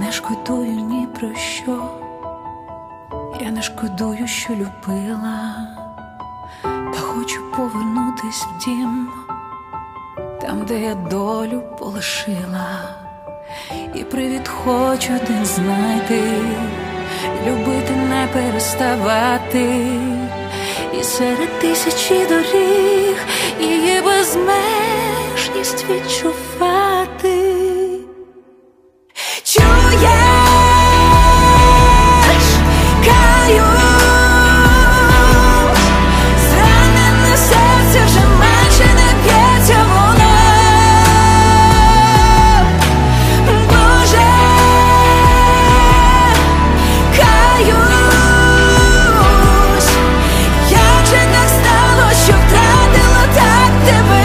не шкодую ні про що, я не шкодую, що любила, та хочу повернутись в дім, там, де я долю полишила, і привід хочу один знайти, любити не переставати, і серед тисячі доріг її безмежність відчувати. Чуєш, каю, зранене серце вже менше не б'ється воно. Боже, каюсь, як же так стало, що втратила так тебе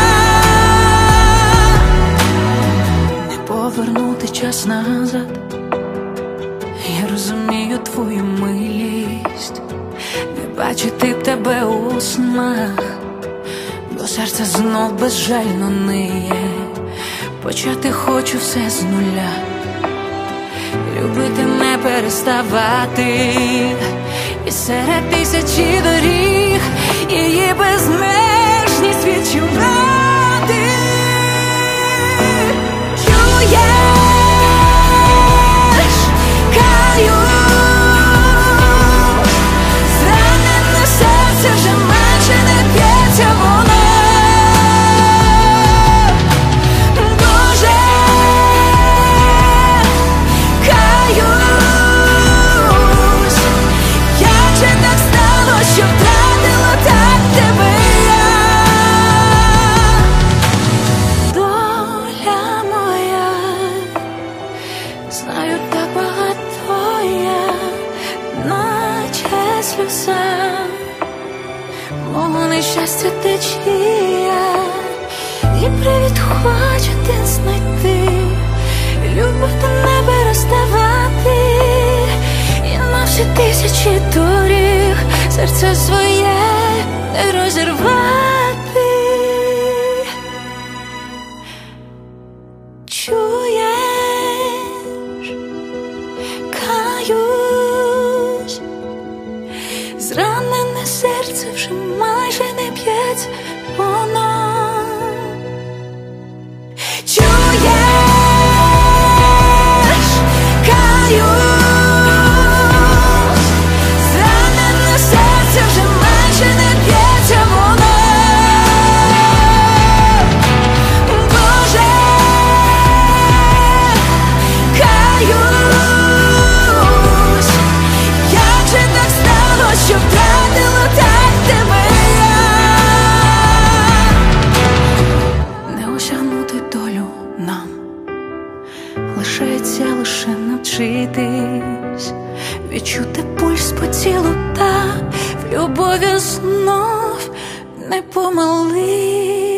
я. Не повернути час назад, я розумію твою милість, не бачити б тебе у снах, бо серце знов безжально ниє. Почати хочу все з нуля, любити не переставати, і серед тисячі доріг її безмежність відчувати. Чуєш, каю, зранене серце вже менше не б'ється воно. Боже, каюсь, як же так стало, що втратила так тебе я. Доля моя, знаю, так багато я, наче сльоза мого нещастя течія, і привід хочу один знайти, любити не переставати, і на всі тисячі доріг серце своє не розірвати. Чуєш, каюсь, зранене серце вже майже не б'ється воно. Чуєш, каюсь, зранене серце вже майже не б'ється воно. Боже, каюсь, як же так стало, що втратила так тебе я. Не осягнути долю нам, лишається лише навчитись відчути пульс по тілу, та в любові знов не помились.